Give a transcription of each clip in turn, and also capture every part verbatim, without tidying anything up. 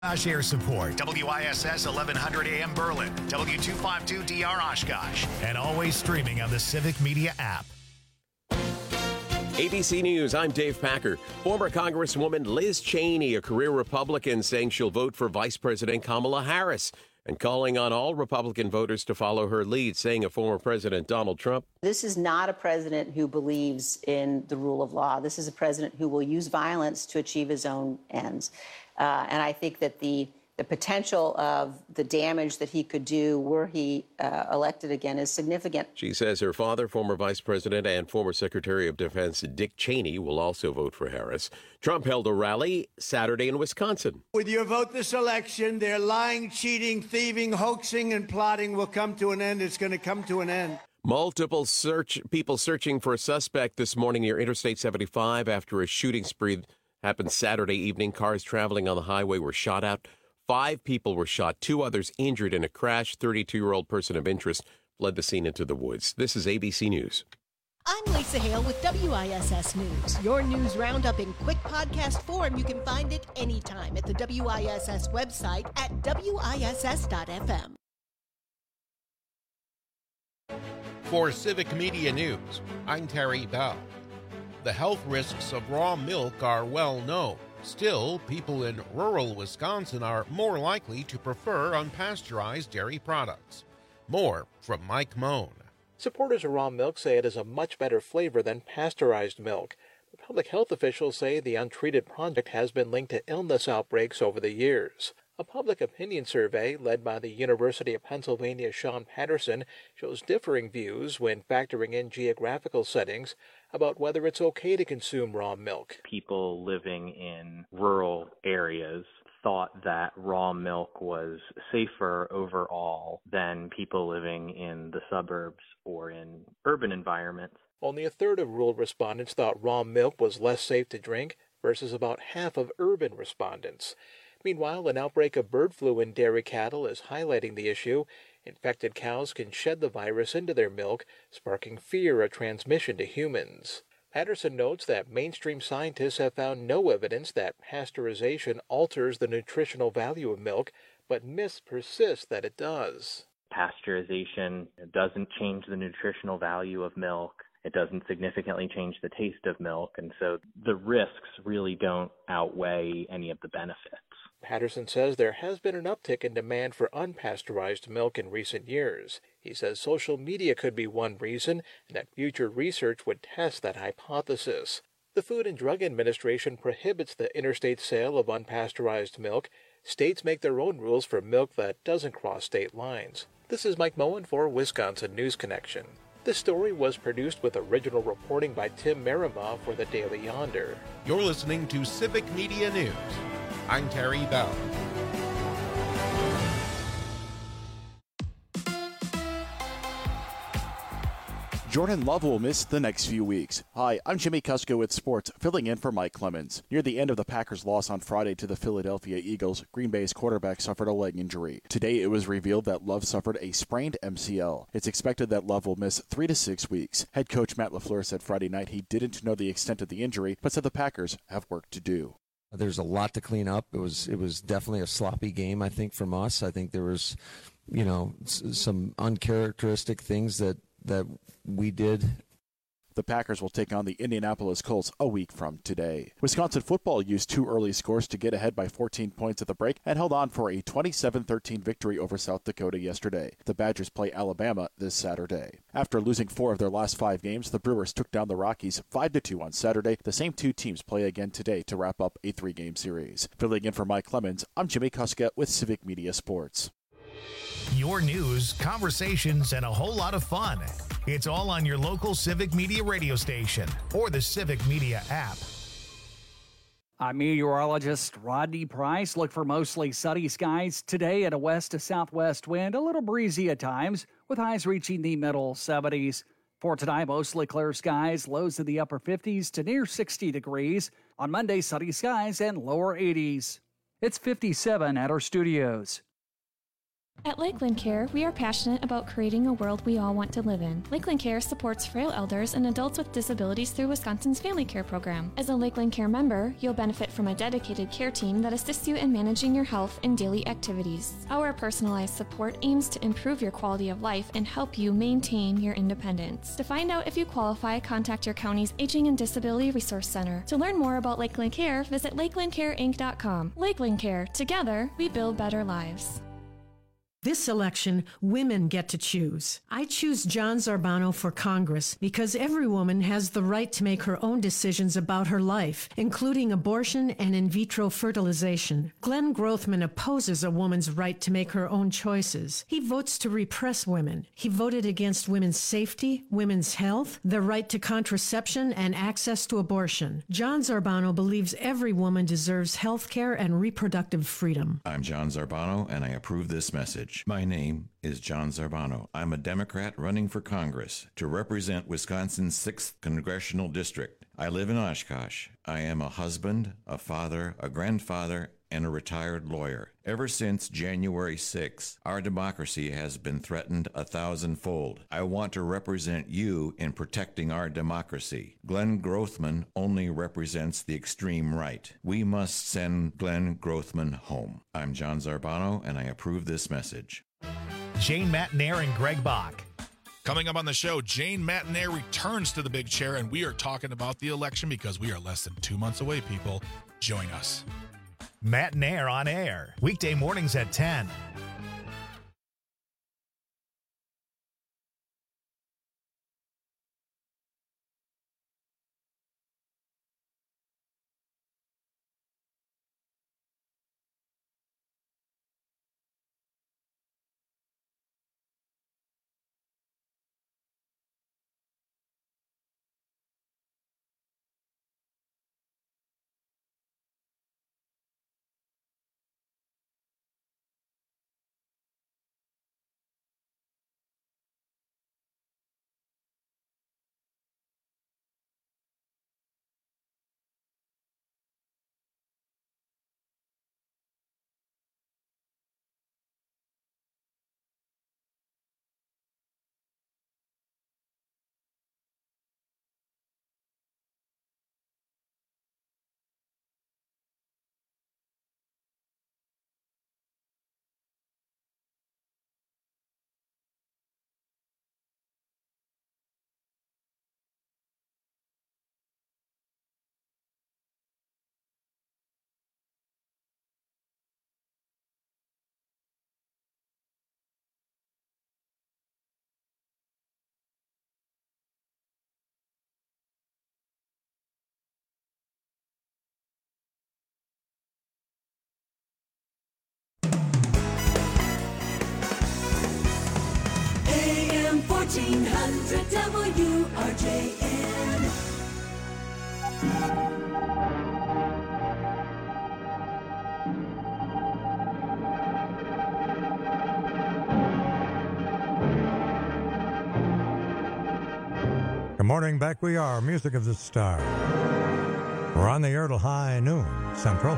Oshkosh Air Support, W I S S eleven hundred A M Berlin, W two fifty-two D R Oshkosh, and always streaming on the Civic Media app. A B C News, I'm Dave Packer. Former Congresswoman Liz Cheney, a career Republican, saying she'll vote for Vice President Kamala Harris and calling on all Republican voters to follow her lead, saying of former President Donald Trump. This is not a president who believes in the rule of law. This is a president who will use violence to achieve his own ends. Uh, and I think that the the potential of the damage that he could do were he uh, elected again is significant. She says her father, former Vice President and former Secretary of Defense Dick Cheney, will also vote for Harris. Trump held a rally Saturday in Wisconsin. With your vote this election, their lying, cheating, thieving, hoaxing, and plotting will come to an end. It's going to come to an end. Multiple search people searching for a suspect this morning near Interstate seventy-five after a shooting spree happened Saturday evening. Cars traveling on the highway were shot at. Five people were shot, two others injured in a crash. thirty-two-year-old person of interest fled the scene into the woods. This is A B C News. I'm Lisa Hale with W I S S News. Your news roundup in quick podcast form. You can find it anytime at the W I S S website at W I S S dot F M. For Civic Media News, I'm Terry Bell. The health risks of raw milk are well known. Still, people in rural Wisconsin are more likely to prefer unpasteurized dairy products. More from Mike Moan. Supporters of raw milk say it has a much better flavor than pasteurized milk. But public health officials say the untreated product has been linked to illness outbreaks over the years. A public opinion survey led by the University of Pennsylvania's Sean Patterson shows differing views when factoring in geographical settings about whether it's okay to consume raw milk. People living in rural areas thought that raw milk was safer overall than people living in the suburbs or in urban environments. Only a third of rural respondents thought raw milk was less safe to drink versus about half of urban respondents. Meanwhile, an outbreak of bird flu in dairy cattle is highlighting the issue. Infected cows can shed the virus into their milk, sparking fear of transmission to humans. Patterson notes that mainstream scientists have found no evidence that pasteurization alters the nutritional value of milk, but myths persist that it does. Pasteurization doesn't change the nutritional value of milk. It doesn't significantly change the taste of milk, and so the risks really don't outweigh any of the benefits. Patterson says there has been an uptick in demand for unpasteurized milk in recent years. He says social media could be one reason, and that future research would test that hypothesis. The Food and Drug Administration prohibits the interstate sale of unpasteurized milk. States make their own rules for milk that doesn't cross state lines. This is Mike Moen for Wisconsin News Connection. This story was produced with original reporting by Tim Merrimaw for the Daily Yonder. You're listening to Civic Media News. I'm Terry Bell. Jordan Love will miss the next few weeks. Hi, I'm Jimmy Kusko with sports, filling in for Mike Clemens. Near the end of the Packers' loss on Friday to the Philadelphia Eagles, Green Bay's quarterback suffered a leg injury. Today, it was revealed that Love suffered a sprained M C L. It's expected that Love will miss three to six weeks. Head coach Matt LaFleur said Friday night he didn't know the extent of the injury, but said the Packers have work to do. There's a lot to clean up. It was it was definitely a sloppy game, I think, from us. I think there was, you know, s- some uncharacteristic things that that we did. The Packers will take on the Indianapolis Colts a week from today. Wisconsin football used two early scores to get ahead by fourteen points at the break and held on for a twenty-seven thirteen victory over South Dakota yesterday. The Badgers play Alabama this Saturday. After losing four of their last five games, the Brewers took down the Rockies five to two on Saturday. The same two teams play again today to wrap up a three-game series. Filling in for Mike Clemens, I'm Jimmy Kuska with Civic Media Sports. Your news, conversations, and a whole lot of fun. It's all on your local Civic Media radio station or the Civic Media app. I'm meteorologist Rodney Price. Look for mostly sunny skies today and a west to southwest wind, a little breezy at times, with highs reaching the middle seventies. For tonight, mostly clear skies, lows in the upper fifties to near sixty degrees. On Monday, sunny skies and lower eighties. It's fifty-seven at our studios. At Lakeland Care, we are passionate about creating a world we all want to live in. Lakeland Care supports frail elders and adults with disabilities through Wisconsin's Family Care Program. As a Lakeland Care member, you'll benefit from a dedicated care team that assists you in managing your health and daily activities. Our personalized support aims to improve your quality of life and help you maintain your independence. To find out if you qualify, contact your county's Aging and Disability Resource Center. To learn more about Lakeland Care, visit lakeland care inc dot com. Lakeland Care. Together, we build better lives. This election, women get to choose. I choose John Zarbano for Congress because every woman has the right to make her own decisions about her life, including abortion and in vitro fertilization. Glenn Grothman opposes a woman's right to make her own choices. He votes to repress women. He voted against women's safety, women's health, the right to contraception, and access to abortion. John Zarbano believes every woman deserves health care and reproductive freedom. I'm John Zarbano, and I approve this message. My name is John Zarbano. I'm a Democrat running for Congress to represent Wisconsin's sixth Congressional District. I live in Oshkosh. I am a husband, a father, a grandfather, and a retired lawyer. Ever since January sixth, our democracy has been threatened a thousandfold. I want to represent you in protecting our democracy. Glenn Grothman only represents the extreme right. We must send Glenn Grothman home. I'm John Zarbano, and I approve this message. Jane Matenaer and Greg Bach. Coming up on the show, Jane Matenaer returns to the big chair, and we are talking about the election because we are less than two months away, people. Join us. Matenaer on air, weekday mornings at ten. fourteen hundred W R J N. Good morning, back we are, Music of the Star. We're on the air till high noon, Central.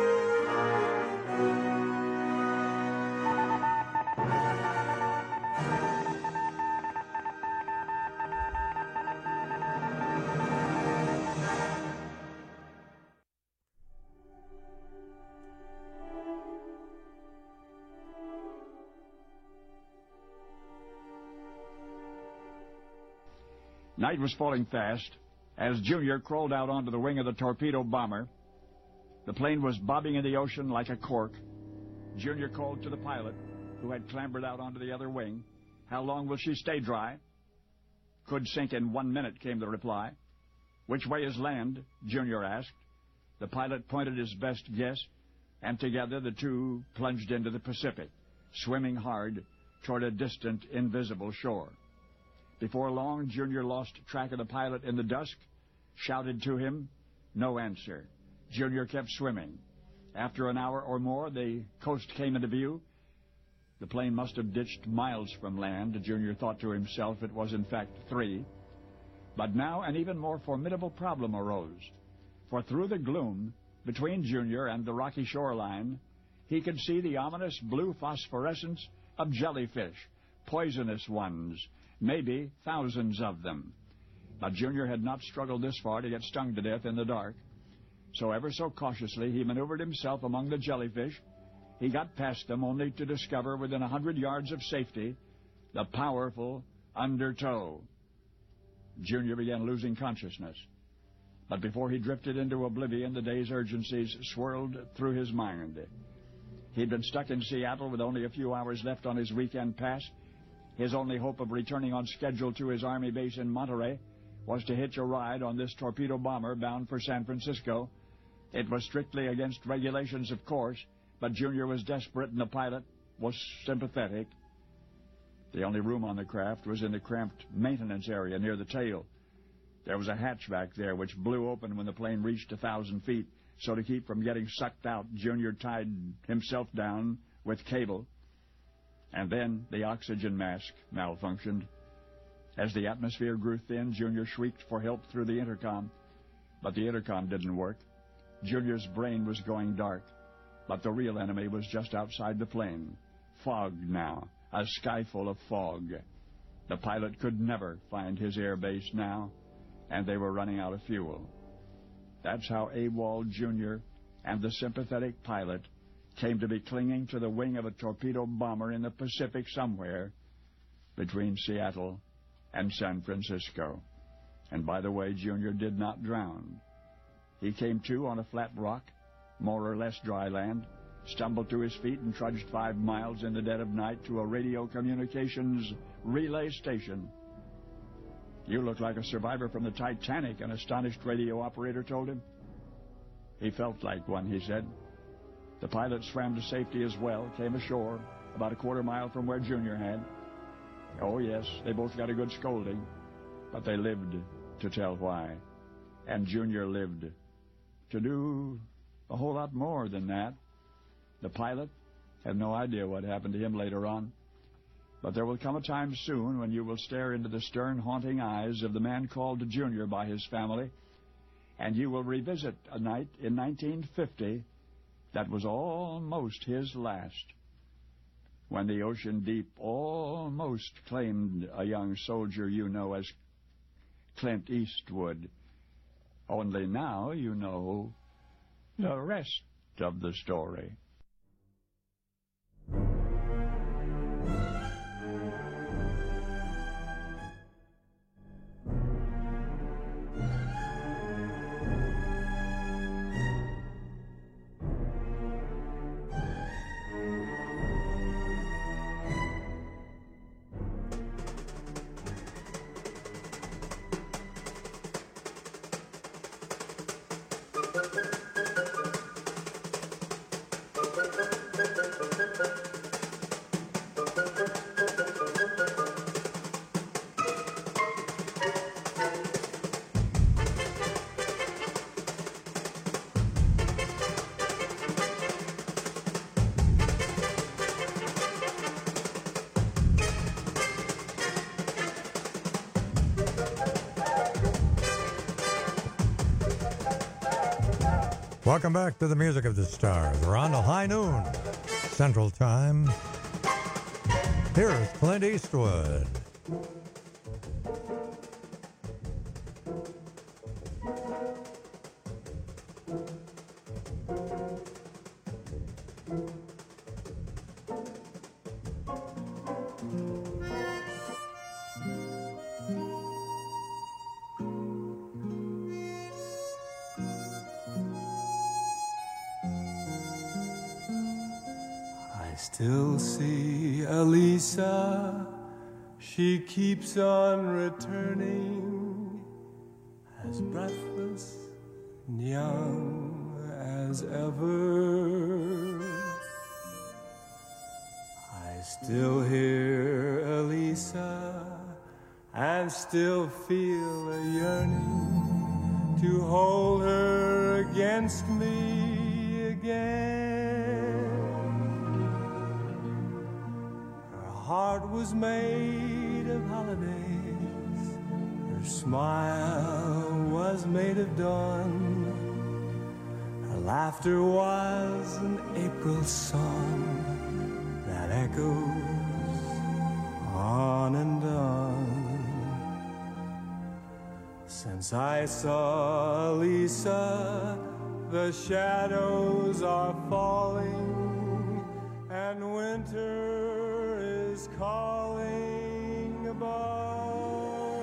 Night was falling fast as Junior crawled out onto the wing of the torpedo bomber. The plane was bobbing in the ocean like a cork. Junior called to the pilot, who had clambered out onto the other wing. "How long will she stay dry?" "Could sink in one minute," came the reply. "Which way is land?" Junior asked. The pilot pointed his best guess, and together the two plunged into the Pacific, swimming hard toward a distant, invisible shore. Before long, Junior lost track of the pilot in the dusk, shouted to him. No answer. Junior kept swimming. After an hour or more, the coast came into view. The plane must have ditched miles from land. Junior thought to himself it was in fact three. But now an even more formidable problem arose. For through the gloom, between Junior and the rocky shoreline, he could see the ominous blue phosphorescence of jellyfish, poisonous ones, maybe thousands of them. But Junior had not struggled this far to get stung to death in the dark. So ever so cautiously, he maneuvered himself among the jellyfish. He got past them only to discover within a hundred yards of safety the powerful undertow. Junior began losing consciousness. But before he drifted into oblivion, the day's urgencies swirled through his mind. He'd been stuck in Seattle with only a few hours left on his weekend pass. His only hope of returning on schedule to his Army base in Monterey was to hitch a ride on this torpedo bomber bound for San Francisco. It was strictly against regulations, of course, but Junior was desperate and the pilot was sympathetic. The only room on the craft was in the cramped maintenance area near the tail. There was a hatch back there which blew open when the plane reached a thousand feet, so to keep from getting sucked out, Junior tied himself down with cable. And then the oxygen mask malfunctioned. As the atmosphere grew thin, Junior shrieked for help through the intercom. But the intercom didn't work. Junior's brain was going dark. But the real enemy was just outside the plane. Fog now. A sky full of fog. The pilot could never find his air base now, and they were running out of fuel. That's how AWOL Junior and the sympathetic pilot came to be clinging to the wing of a torpedo bomber in the Pacific somewhere between Seattle and San Francisco. And by the way, Junior did not drown. He came to on a flat rock, more or less dry land, stumbled to his feet and trudged five miles in the dead of night to a radio communications relay station. "You look like a survivor from the Titanic," an astonished radio operator told him. He felt like one, he said. The pilot swam to safety as well, came ashore about a quarter mile from where Junior had. Oh, yes, they both got a good scolding, but they lived to tell why. And Junior lived to do a whole lot more than that. The pilot had no idea what happened to him later on. But there will come a time soon when you will stare into the stern, haunting eyes of the man called Junior by his family, and you will revisit a night in nineteen fifty that was almost his last, when the ocean deep almost claimed a young soldier you know as Clint Eastwood. Only now you know the rest of the story. Welcome back to the Music of the Stars. We're on to high noon, Central Time. Here's Clint Eastwood. Still see Elisa, she keeps on returning, as breathless and young as ever. I still hear Elisa and still feel a yearning to hold her against me again. Heart was made of holidays, her smile was made of dawn, her laughter was an April song that echoed Since I saw Lisa, the shadows are falling, and winter is calling above.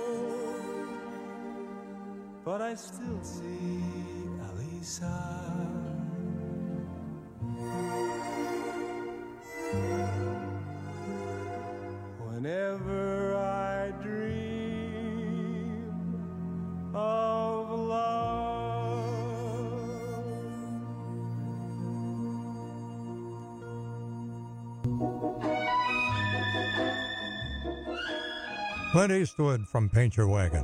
But I still see Elisa. Whenever I dream of love. Clint Eastwood from Paint Your Wagon.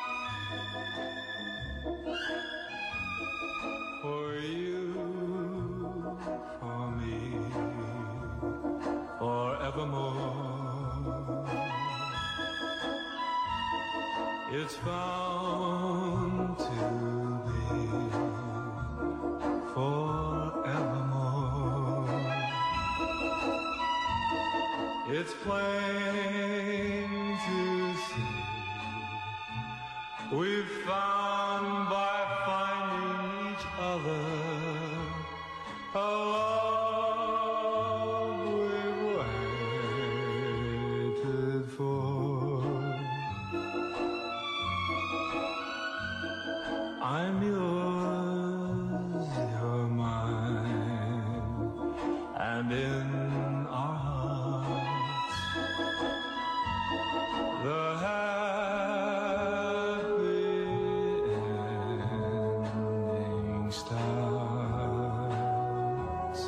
For you, for me, forevermore. It's found to be forevermore. It's plain to see we've found by finding each other a love we've waited for. I'm yours, you're mine, and in our hearts the happy ending starts.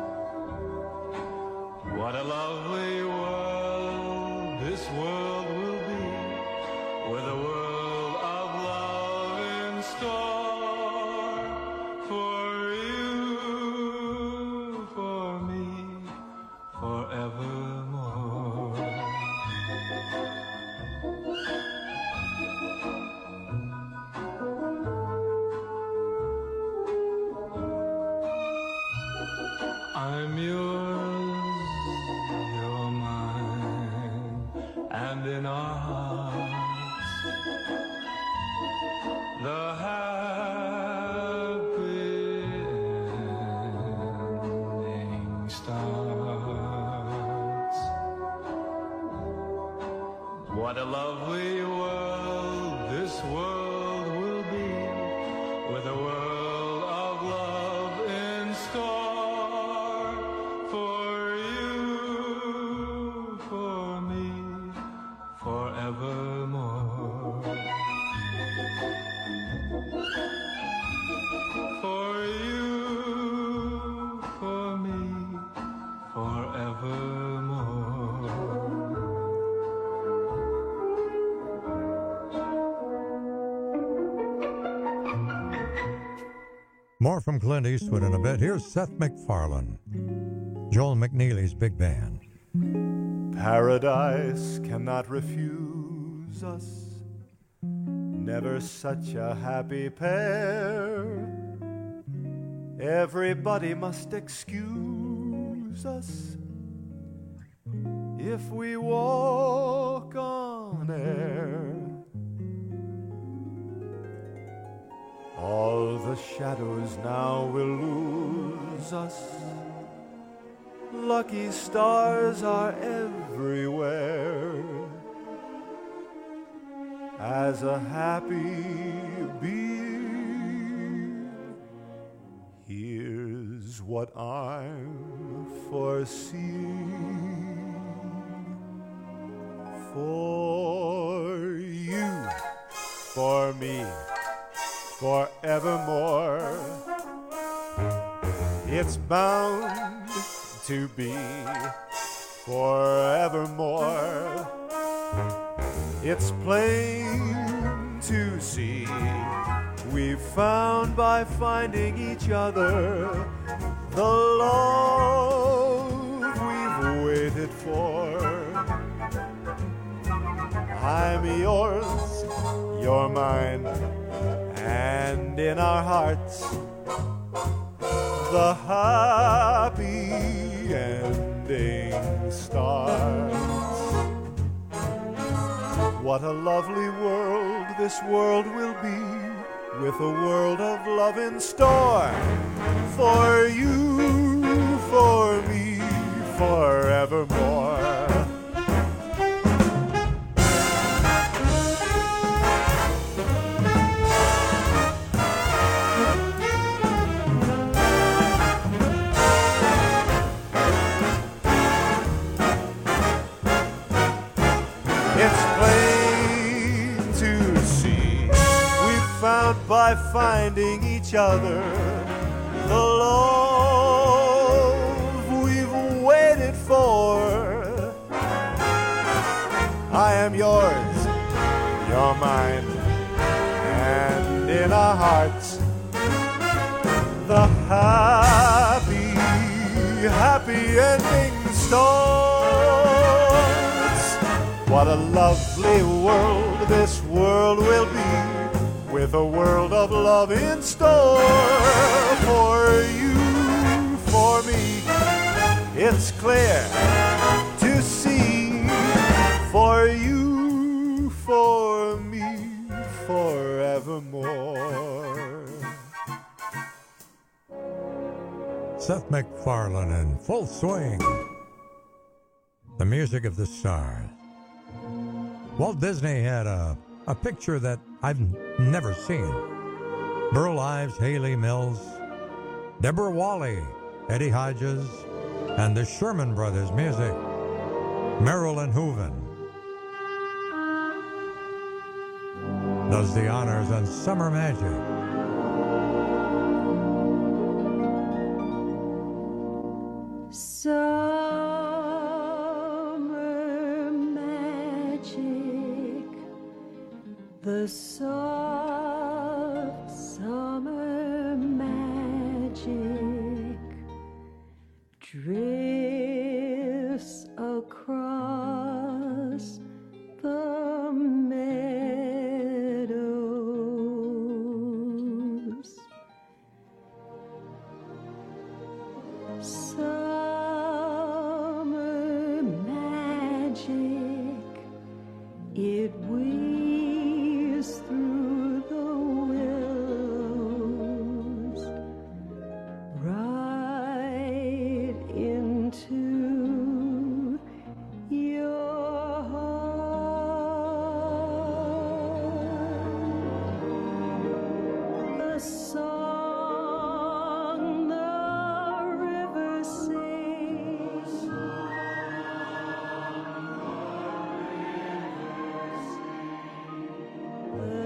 What a lovely world this world will be, with a world of love in store for you, for me, forevermore. I'm yours, you're mine, and in our hearts the happy ending starts. What a lovely world this world will be, with a world of love in store for you, for me, forevermore. For you, for me, forevermore. More from Clint Eastwood in a bit. Here's Seth MacFarlane, Joel McNeely's big band. Paradise cannot refuse us, never such a happy pair. Everybody must excuse us if we walk on air. All the shadows now will lose us. Lucky stars are everywhere. As a happy being, here's what I'm foreseeing. For you, for me, forevermore, it's bound to be forevermore. It's plain to see we've found by finding each other the love we've waited for. I'm yours, you're mine, and in our hearts the happy ending starts. What a lovely world this world will be, with a world of love in store. For you, for me, forevermore. It's plain to see we've found by finding each other the love we've waited for. I am yours, you're mine, and in our hearts the happy, happy ending starts. What a lovely world this world will be, with a world of love in store. For you, for me, it's clear to see. For you, for me, forevermore. Seth MacFarlane in full swing. The music of the stars. Walt Disney had a, a picture that I've never seen. Burl Ives, Haley Mills, Deborah Wally, Eddie Hodges, and the Sherman Brothers music. Marilyn Hooven does the honors on Summer Magic. Summer magic, the soft summer magic drifts across the meadows. Summer magic, it weaves through the willows right into your heart. The song the river sings, the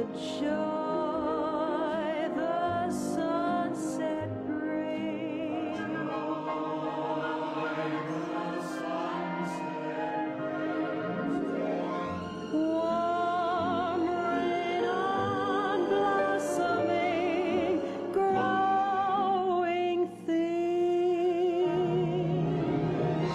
joy the sunset brings, warm rain on blossoming, growing things.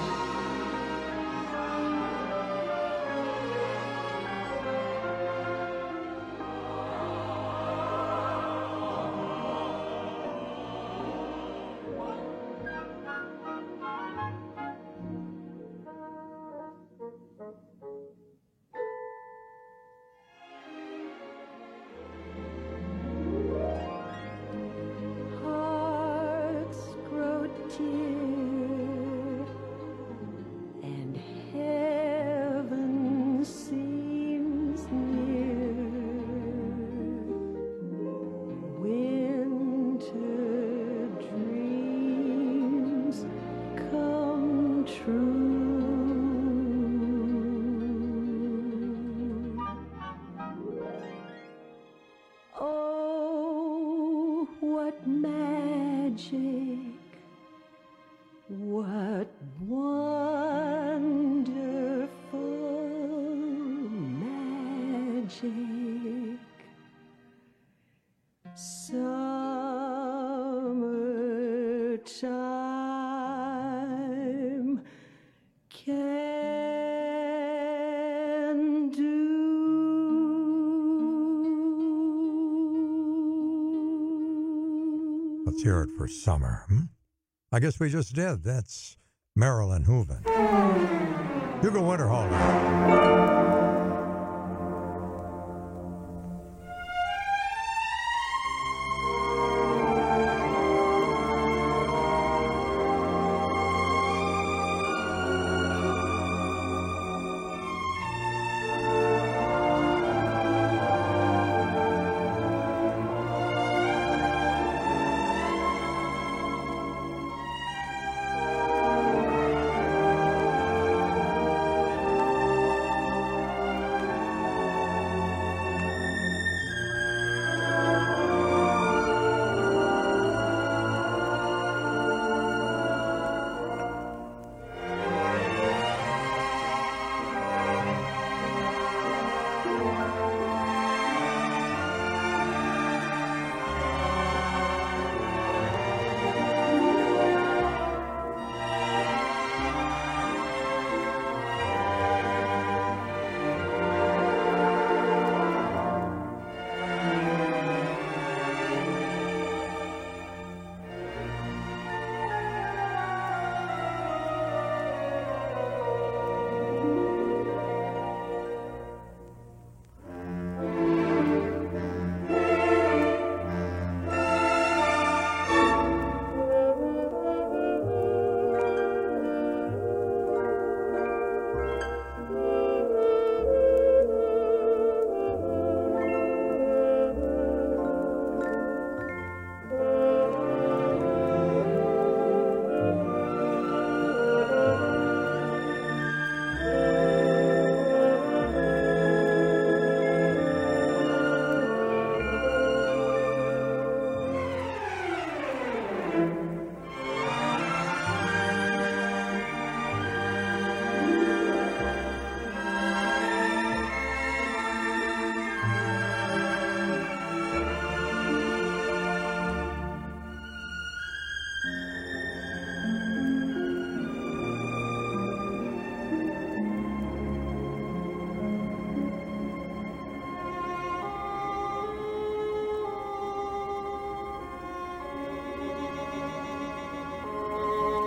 Hearts grow dear, and heaven seems near. Winter dreams come true. Oh, what magic, what wonderful magic. Summertime can do. Let's hear it for summer. Hmm? I guess we just did. That's Marilyn Hooven. Hugo Winterhalter.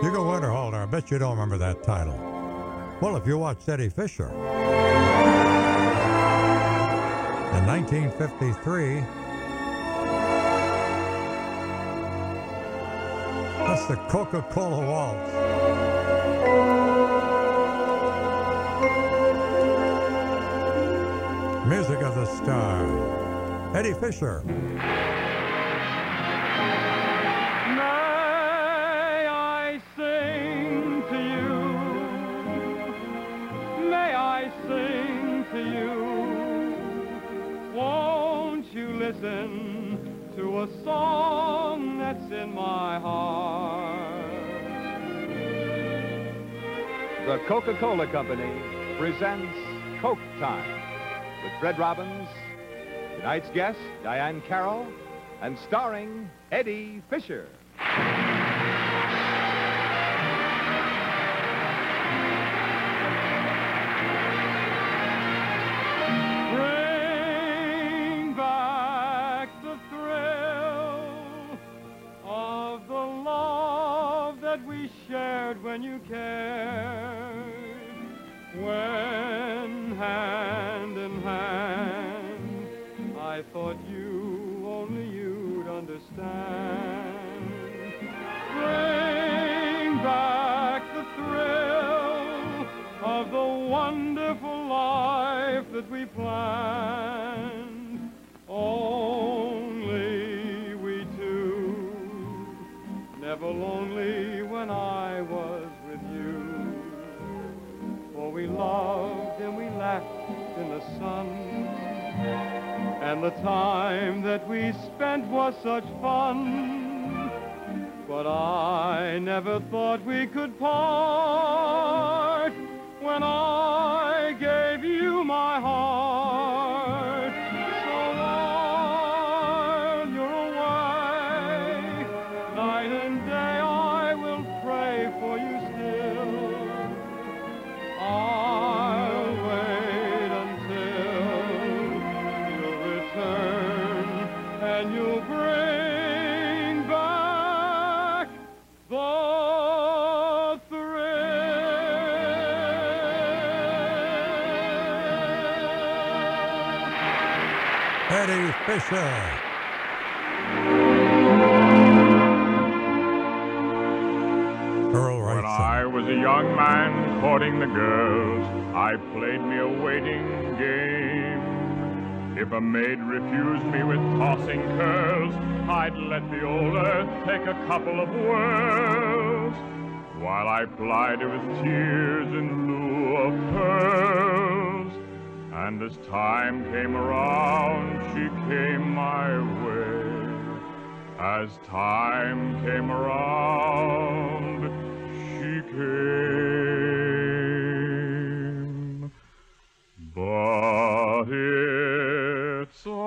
You go Winterhalter, I bet you don't remember that title. Well, if you watched Eddie Fisher in nineteen fifty-three, that's the Coca-Cola Waltz. Music of the Star. Eddie Fisher. May I sing to you? May I sing to you? Won't you listen to a song that's in my heart? The Coca-Cola Company presents Coke Time with Fred Robbins, tonight's guest, Diane Carroll, and starring Eddie Fisher. Bring back the thrill of the love that we shared when you cared, when hand in hand I thought you, only you'd understand. Bring back the thrill of the wonderful life that we planned, only we two, never lonely when I was with you. For we loved and we laughed in the sun, and the time that we spent was such fun. But I never thought we could part when I gave you my heart. So while you're away, night and day I will pray for you still. I'll wait until you'll return and you'll bring back the thrill. Eddie Fisher. Earl When I was a young man courting the girls, I played me a waiting game. If a maid refused me with tossing curls, I'd let the old earth take a couple of whirls, while I plied her with tears in lieu of pearls. And as time came around, she came my way. As time came around, she came. But it's a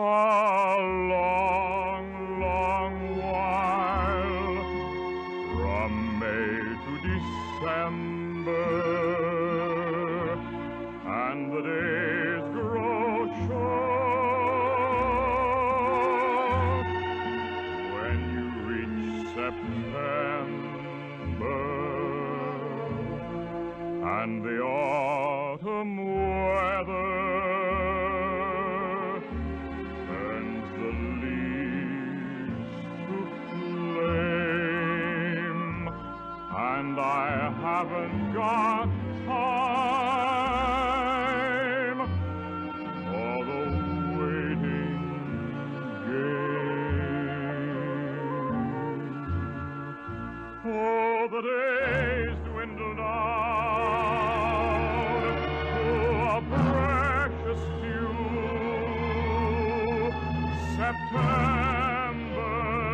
long, long while from May to December, and the days grow short when you reach September, and the autumn weather turns the leaves to flame, and I haven't got time for the waiting game. Oh, the days dwindle down to a precious few. September,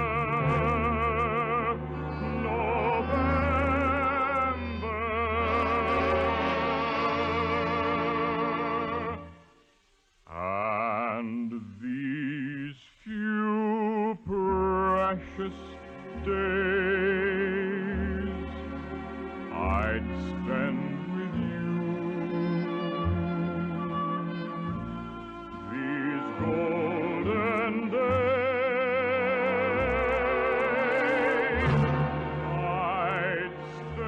November, and these few precious days I'd spend with you. These golden days I'd spend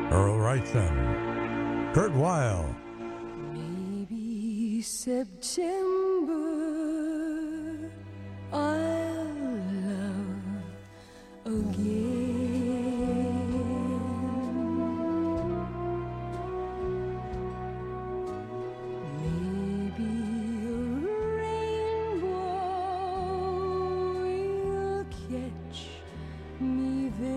Earl Wrightson, Kurt Weill. Maybe September I'll love again. Maybe a rainbow will catch me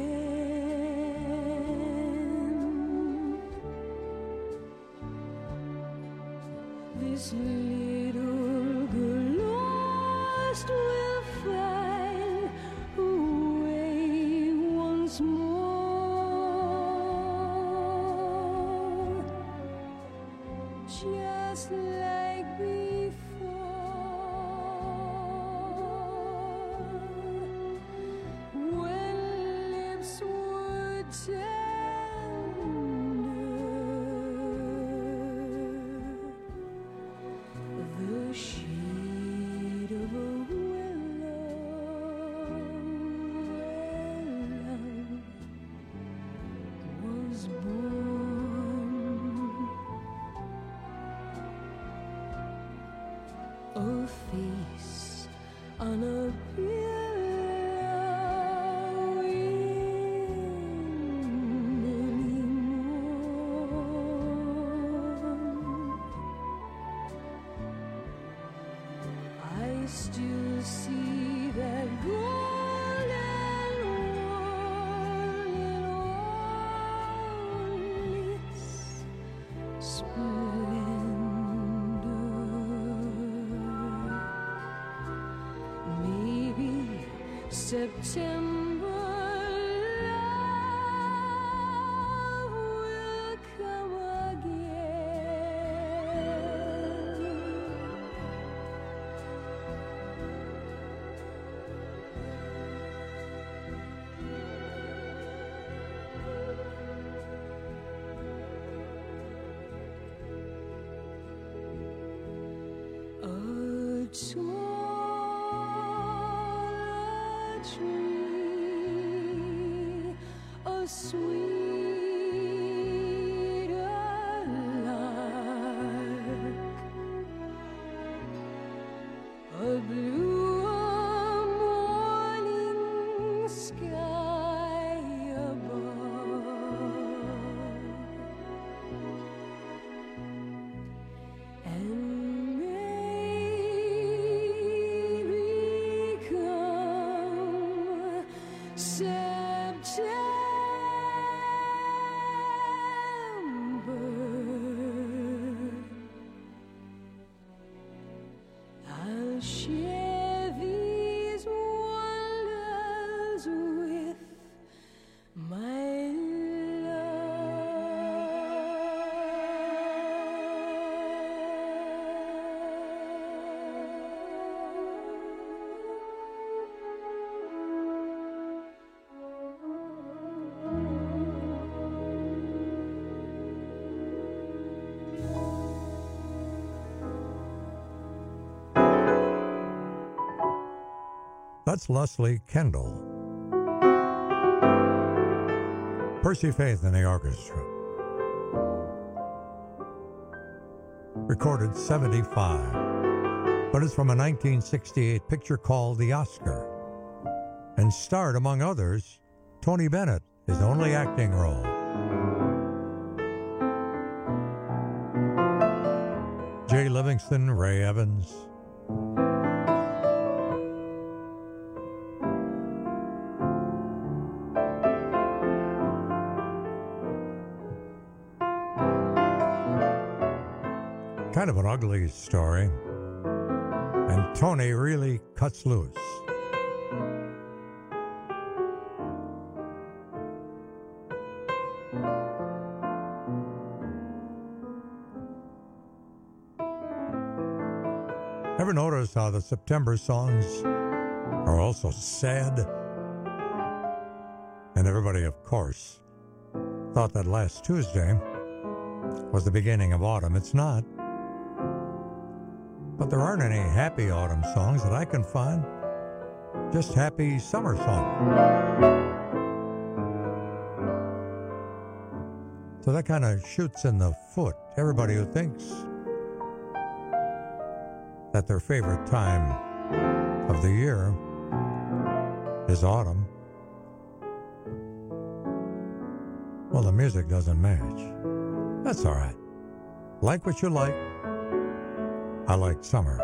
then. This little girl lost will find a way once more, just like before, when lips were tender. The shade of a willow was born. A face on a pillow in early morn. I still see that golden one in all its splendor. Maybe September love will come again. A taller tree, a sweeter lark, a bluer morning sky above, and maybe come September, I'll share these wonders with my That's Leslie Kendall. Percy Faith in the orchestra. Recorded seventy-five, but it's from a nineteen sixty-eight picture called The Oscar, and starred, among others, Tony Bennett, his only acting role. Jay Livingston, Ray Evans. Kind of an ugly story, and Tony really cuts loose. Ever notice how the September songs are also sad? And everybody, of course, thought that last Tuesday was the beginning of autumn. It's not. But there aren't any happy autumn songs that I can find. Just happy summer songs. So that kind of shoots in the foot everybody who thinks that their favorite time of the year is autumn. Well, the music doesn't match. That's all right. Like what you like. I like summer.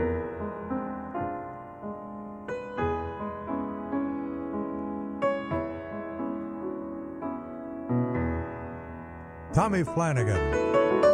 Tommy Flanagan.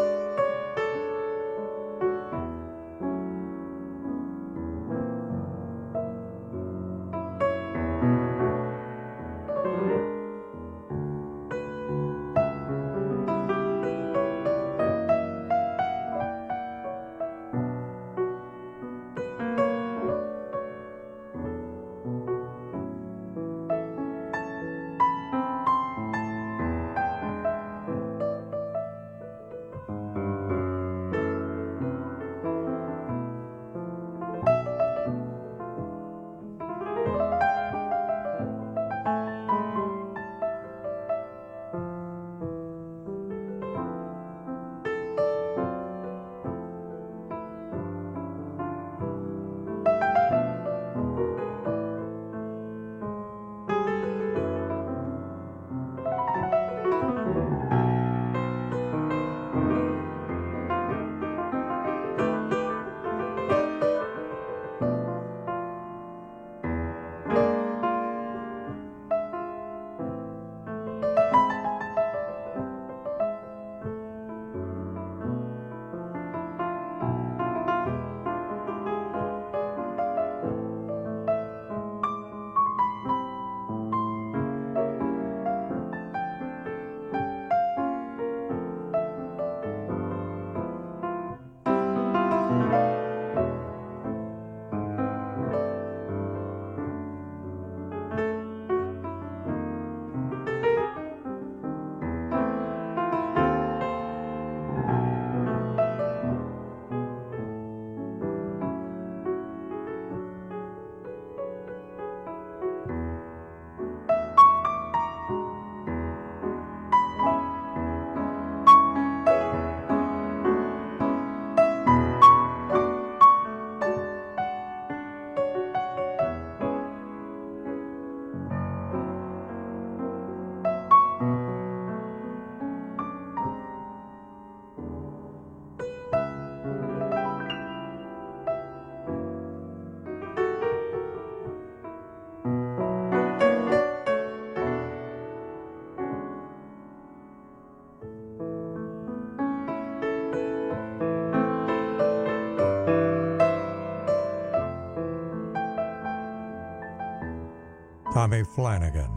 Tommy Flanagan.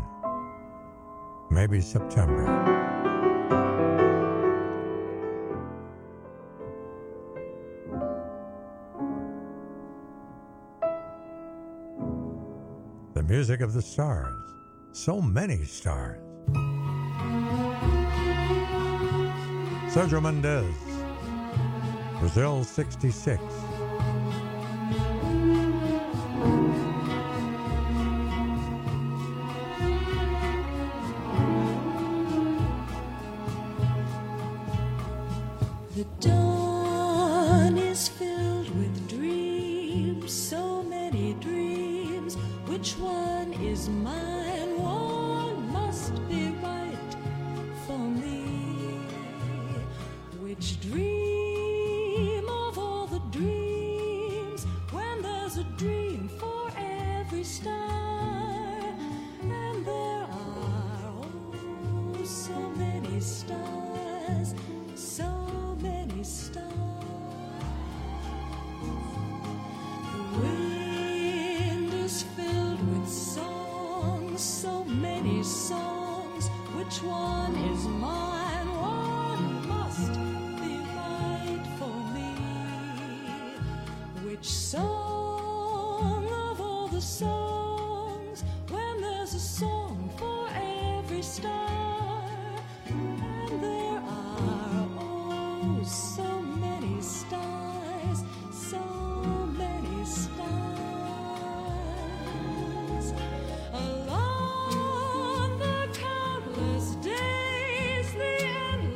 Maybe September. The music of the stars. So many stars. Sergio Mendes. Brazil sixty-six. The dawn is filled with dreams, so many dreams. Which one is mine? One must be right for me. Which dream of all the dreams? When there's a dream for every star, and there are oh so many stars, so many stars. The wind is filled with songs, so many songs. Which one is mine? One must be right for me. Which song of all the songs? When there's a song for every star, and there are oh so many stars, so many stars. Along the countless days, the endless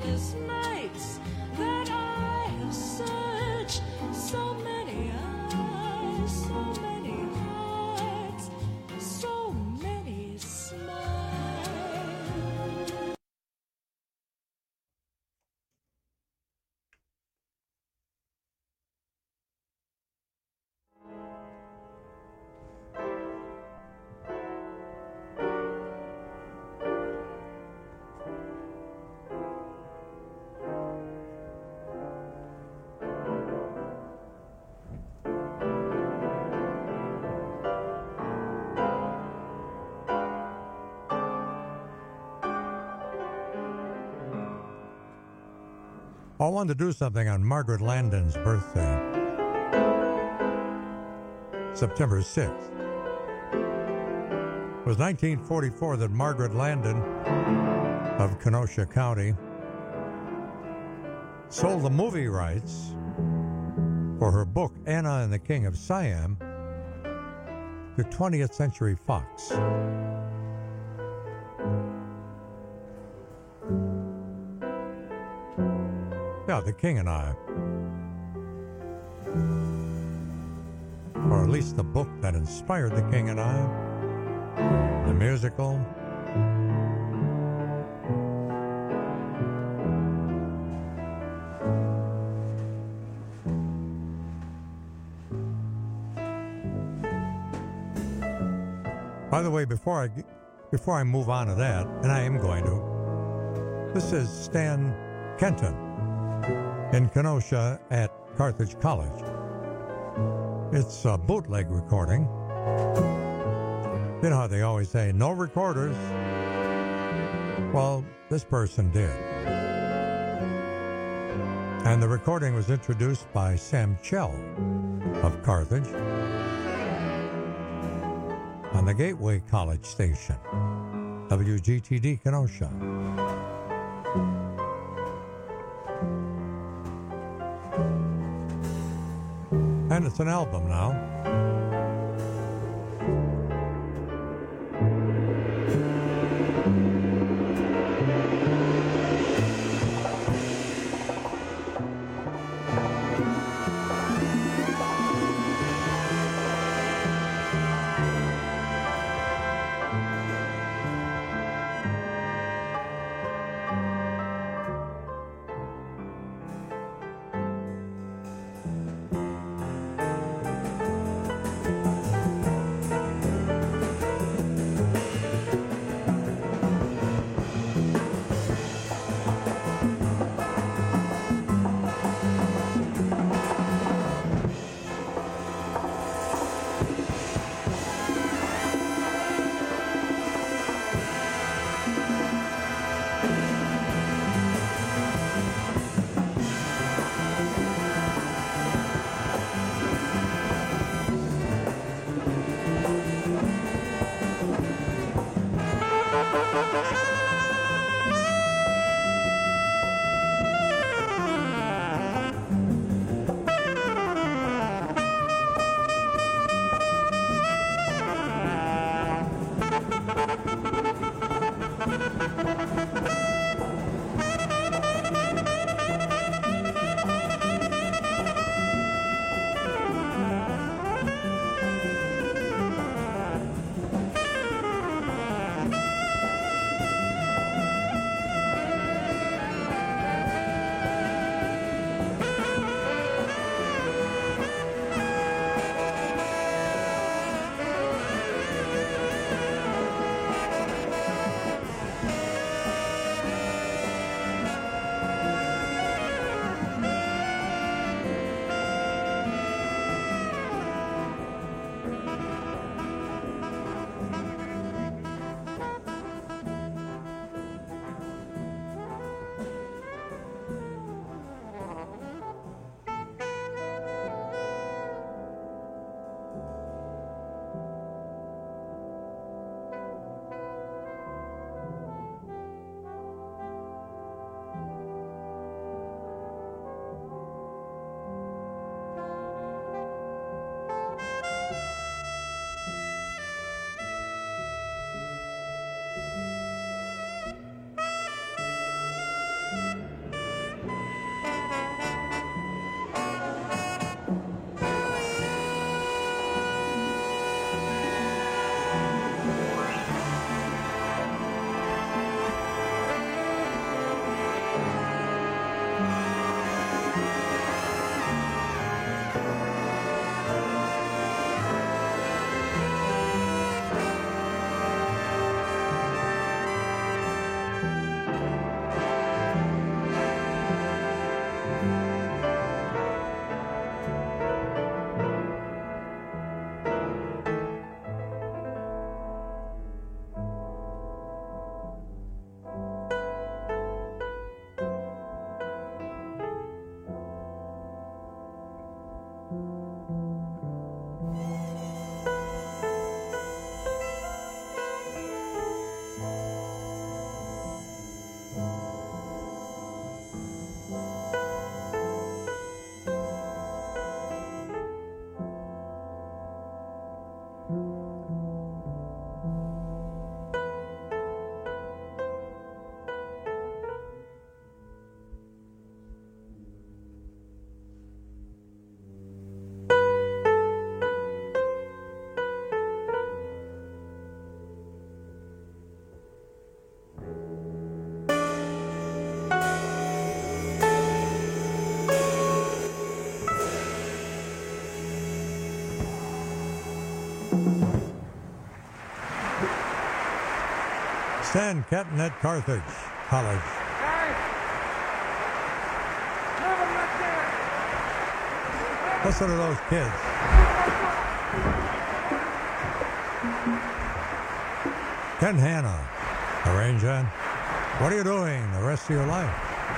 I wanted to do something on Margaret Landon's birthday, September sixth. It was nineteen forty-four that Margaret Landon of Kenosha County sold the movie rights for her book, Anna and the King of Siam, to twentieth Century Fox. Yeah, The King and I. Or at least the book that inspired The King and I. The musical. By the way, before I, before I move on to that, and I am going to, this is Stan Kenton in Kenosha at Carthage College. It's a bootleg recording. You know how they always say, no recorders. Well, this person did. And the recording was introduced by Sam Chell of Carthage on the Gateway College station, W G T D Kenosha. And it's an album now. Stan Kenton at Carthage College. Listen to those kids. Ken Hanna, arranger. What are you doing the rest of your life?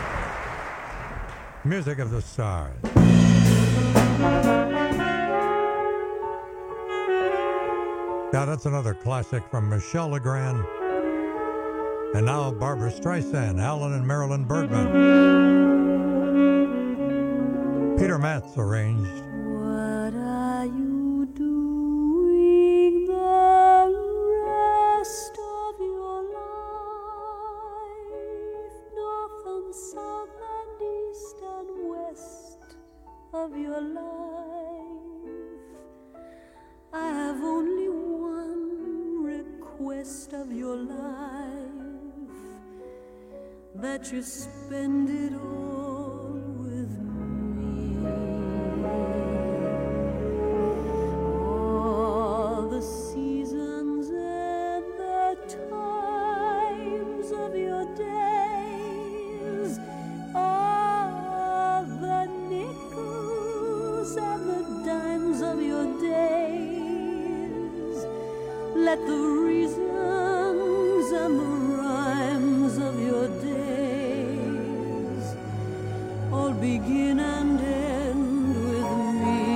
Music of the Stars. Now that's another classic from Michelle Legrand. And now Barbara Streisand, Alan and Marilyn Bergman. Peter Matz arranged. What are you doing the rest of your life? North and south and east and west of your life. I have only one request of your life, that you spend it all with me. All the seasons and the times of your days, all the nickels and the dimes of your days. Let the reasons and the rhymes of your days all begin and end with me.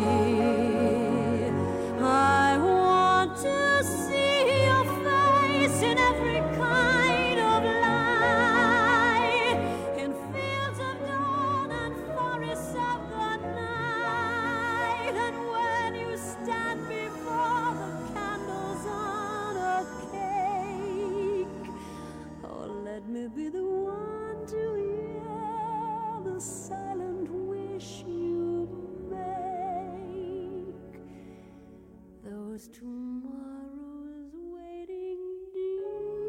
I want to see your face in every kind of light, in fields of dawn and forests of the night, and when you stand before the candles on a cake, oh, let me be the one to hear the silent wish you make. Those tomorrows waiting deep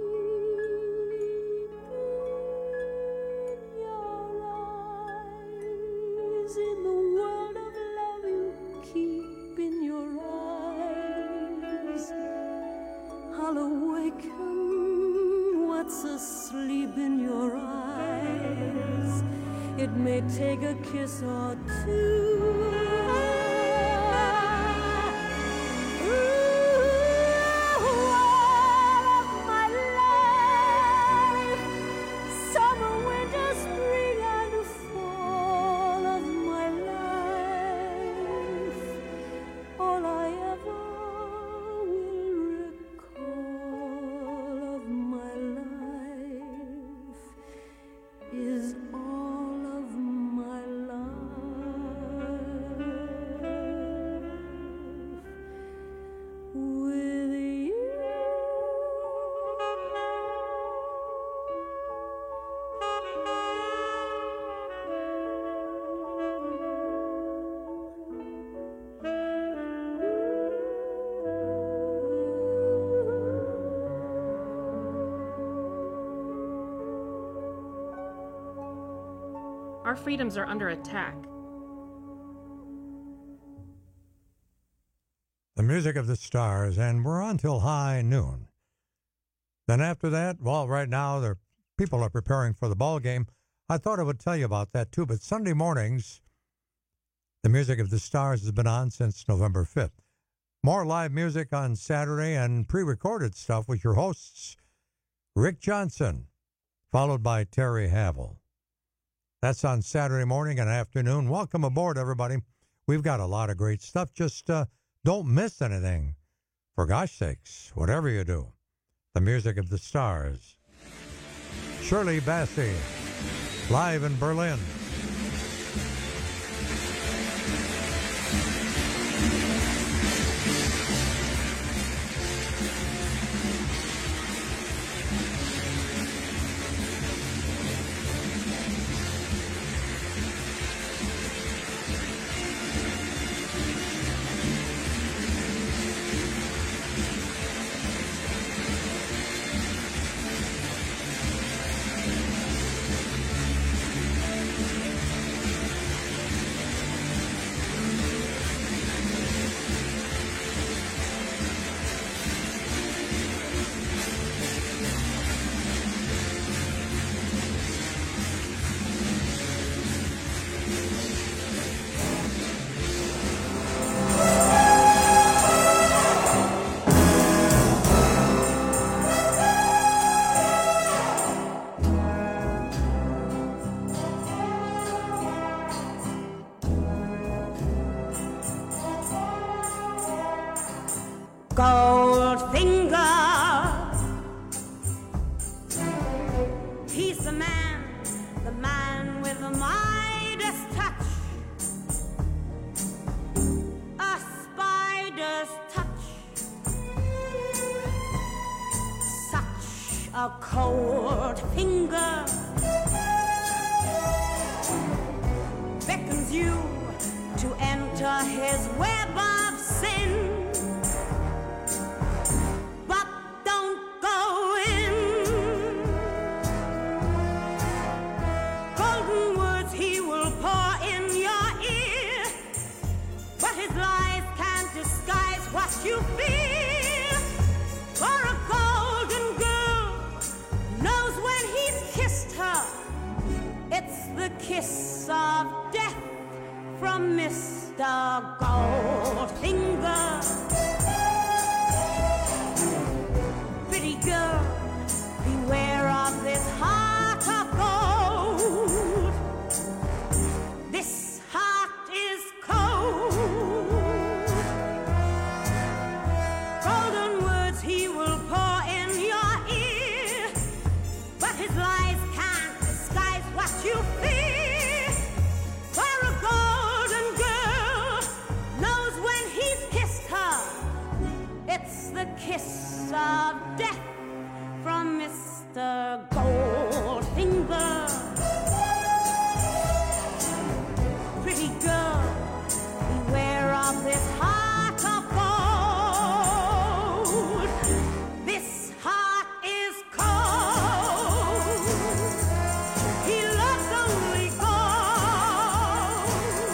in your eyes, in the world of love you keep in your eyes. I'll awaken what's asleep in your eyes. It may take a kiss or two. Ooh, all of my life, summer, winter, spring, and fall of my life, all I ever will recall of my life is all of my life with you. Our freedoms are under attack. The music of the Stars, and we're on till high noon. Then after that, well, right now, the people are preparing for the ball game. I thought I would tell you about that too, but Sunday mornings, the music of the Stars has been on since November fifth. More live music on Saturday and pre-recorded stuff with your hosts, Rick Johnson, followed by Terry Havel. That's on Saturday morning and afternoon. Welcome aboard, everybody. We've got a lot of great stuff. Just uh, don't miss anything. For gosh sakes, whatever you do. The music of the Stars. Shirley Bassey, live in Berlin. Goldfinger. He's the man, the man with the Midas touch. A spider's touch. Such a cold finger beckons you to enter his web of sin. But don't go in. Golden words he will pour in your ear, but his lies can't disguise what you feel. For a golden girl knows when he's kissed her, it's the kiss of death from Mister Goldfinger. Pretty girl, beware of this heart of gold. This heart is cold. Golden words he will pour in your ear, but his lies can't disguise what you fear. For a golden girl knows when he's kissed her, it's the kiss of death from Mister Goldfinger. Pretty girl, beware of this heart of gold. This heart is cold. He loves only gold.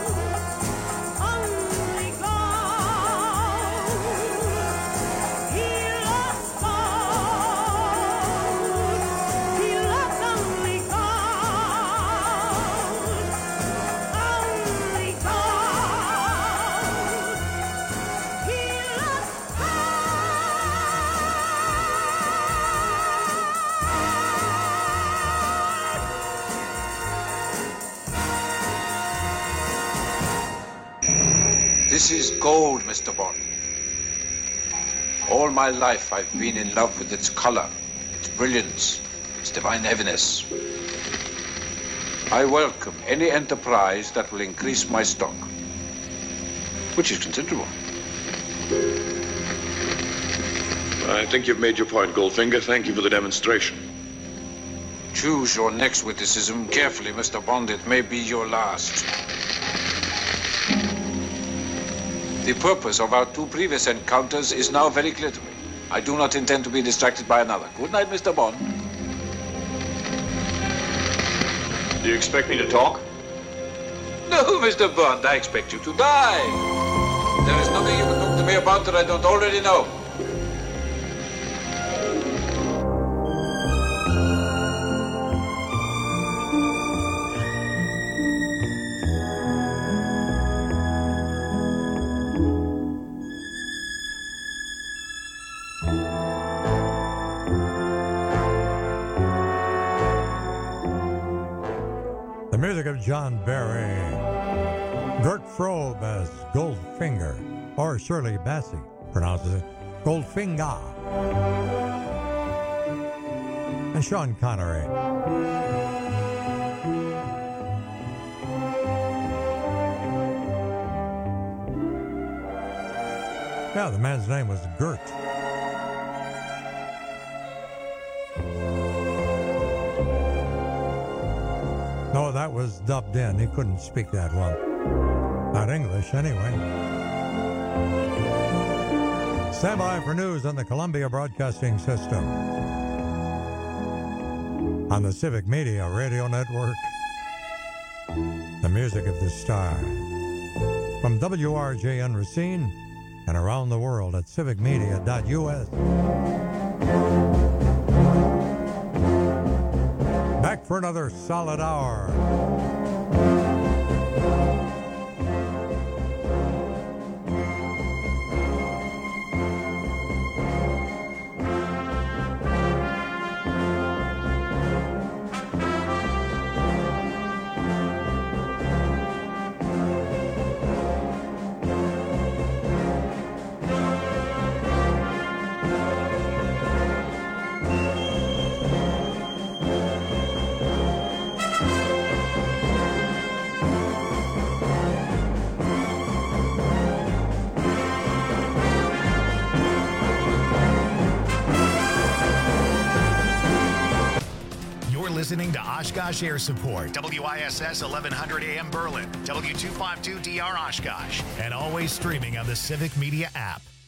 Only gold. He loves gold. He loves only gold. Only gold. He loves This is gold, Mister Bond. All my life I've been in love with its color, its brilliance, its divine heaviness. I welcome any enterprise that will increase my stock, which is considerable. I think you've made your point, Goldfinger. Thank you for the demonstration. Choose your next witticism carefully, Mister Bond. It may be your last. The purpose of our two previous encounters is now very clear to me. I do not intend to be distracted by another. Good night, Mister Bond. Do you expect me to talk? No, Mister Bond, I expect you to die. There is nothing you can talk to me about that I don't already know. The music of John Barry. Gert Frobe as Goldfinger, or Shirley Bassey pronounces it Goldfinger. And Sean Connery. Yeah, the man's name was Gert. No, that was dubbed in. He couldn't speak that well. Not English, anyway. Stand by for news on the Columbia Broadcasting System. On the Civic Media Radio Network. The music of the star. From W R J N Racine and around the world at civic media dot U S. Back for another solid hour. Oshkosh Air Support, W I S S eleven hundred A M Berlin, W two fifty-two D R Oshkosh, and always streaming on the Civic Media app.